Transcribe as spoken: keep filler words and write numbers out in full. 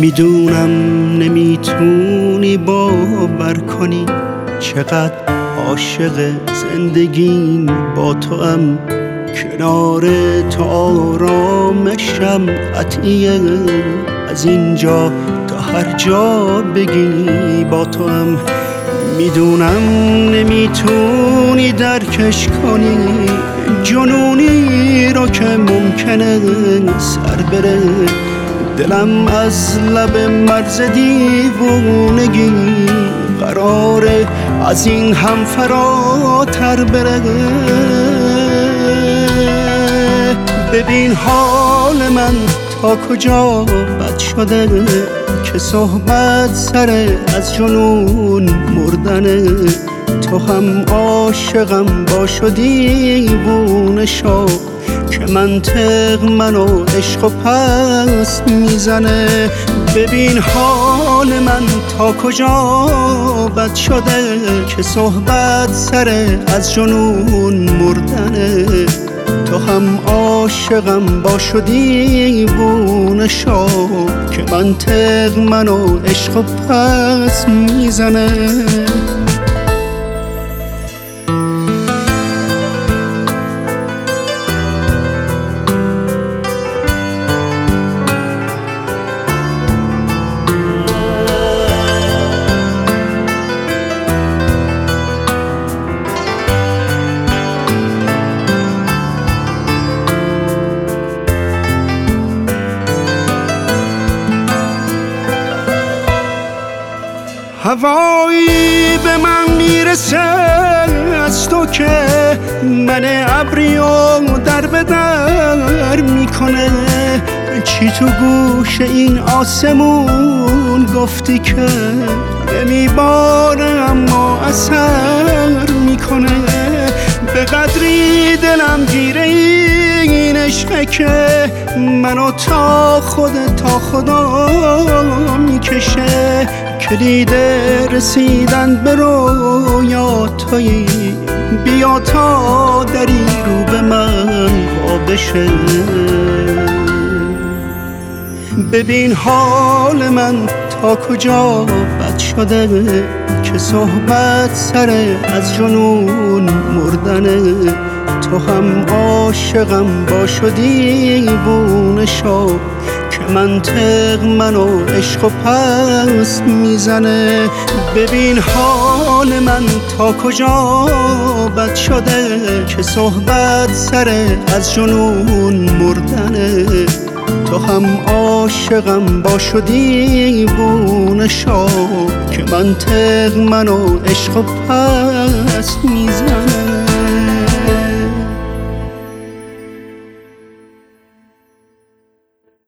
میدونم نمیتونی باور کنی چقدر عاشق زندگیم با تو ام. کنار تو آرامشم قطعیه، از اینجا تا هر جا بگی با تو ام. میدونم نمیتونی درکش کنی جنونی رو که ممکنه سر بره. دلم از لب مرز دیوونگی قراره از این هم فراتر بره. ببین حال من تا کجا بد شده که صحبت سر از جنون مردنه. تو هم عاشقم باش و دیوونه شو که منطق منو عشق و پس میزنه. ببین حال من تا کجا بد شده که صحبت سر از جنون مردنه. تو هم عاشقم باش و دیوونه شو که منطق منو عشق و پس میزنه. هوایی به من میرسه از تو که من ابری و در به در میکنه. چی تو گوش این آسمون گفتی که نمیباره اما اثر میکنه. به قدری دلم گیره این عشقه که منو تا خود تا خدا میکشه. کلید رسیدن به رویا تویی، بیا تا دری رو به من وا بشه. ببین حال من تا کجا بد شده که صحبت سر از جنون مردنه. تو هم عاشقم باش و دیوونه شو که منطق منو عشق و پس میزنه. ببین حال من تا کجا بد شده که صحبت سر از جنون مردنه. تو هم عاشقم باش و دیوونه شو که منطق منو عشق و پس میزنه.